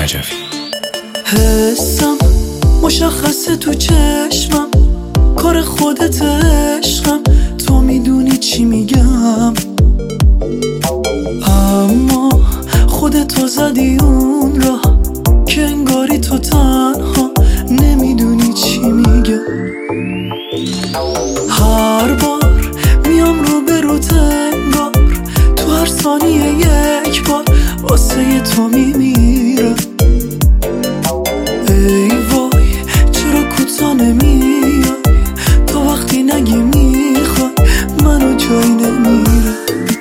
نجفی. حسم مشخصه تو چشمم، کار خودت عشقم، تو میدونی چی میگم، اما خودتو زدی اون را که انگاری تو تنها نمیدونی چی میگم. هر بار میام رو به روت انگار تو هر ثانیه یک بار واسه تو میمیرم. ای وای چرا کوتا نمیای، تا وقتی نگی میخوای منو جای نمیره.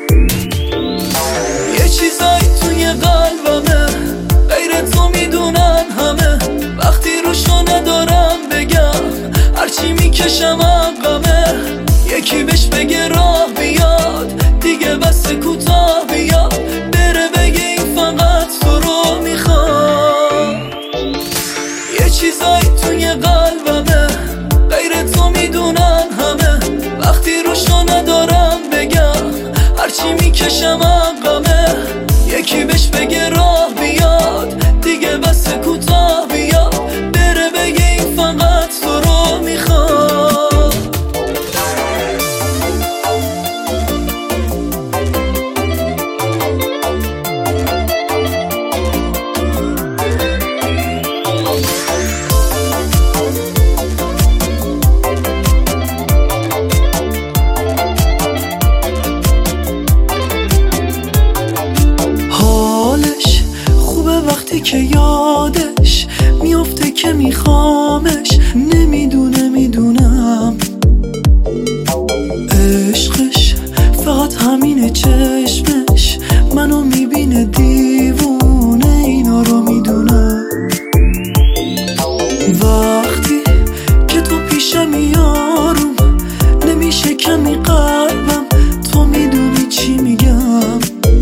یه چیزایی توی قلبمه غیر تو میدونن همه، وقتی روشو ندارم بگم هرچی میکشم عقبه. یکی بهش بگه راه بیاد دیگه بس کوتاه بیاد، بره بگه این فقط تو رو میخواد. یه چیزایی توی قلبمه غیر تو میدونن همه، وقتی روشو ندارم بگم هرچی میکشم عقبه. یکی بهش بگه راه بیاد دیگه بس کوتاه بیاد، بره بگه این فقط تو رو میخواد. وقتی که یادش میافته که میخوامش، میدونم عشقش فقط همینه، چشمش منو میبینه دیوونه، اینا رو میدونم. وقتی که تو پیشمی یارم نمیشه کمی قلبم، تو میدونی چی میگم.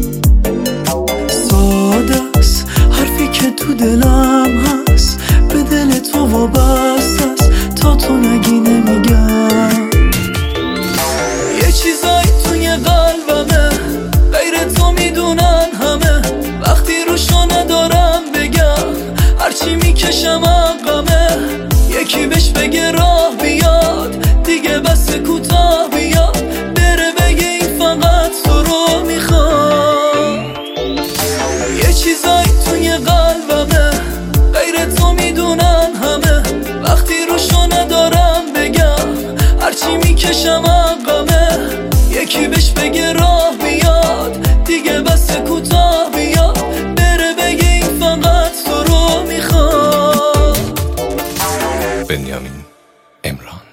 که تو دلم هست به دل تو وابسته است، تا تو نگی نمیگم. یه چیزایی توی قلبمه غیر تو میدونن همه، وقتی روشو ندارم بگم هرچی میکشم عقبه. یکی بهش بگه راه بیاد دیگه بس کوتاه بیاد، بره بگه این فقط تو رو میخواد. یه چیزایی توی قلبمه غیر تو میدونن همه، وقتی روشو ندارم بگم هرچی میکشم عقبه. یکی بهش بگه راه بیاد دیگه بس کوتاه بیاد، بره بگه این فقط تو رو میخواد. بنیامین امران.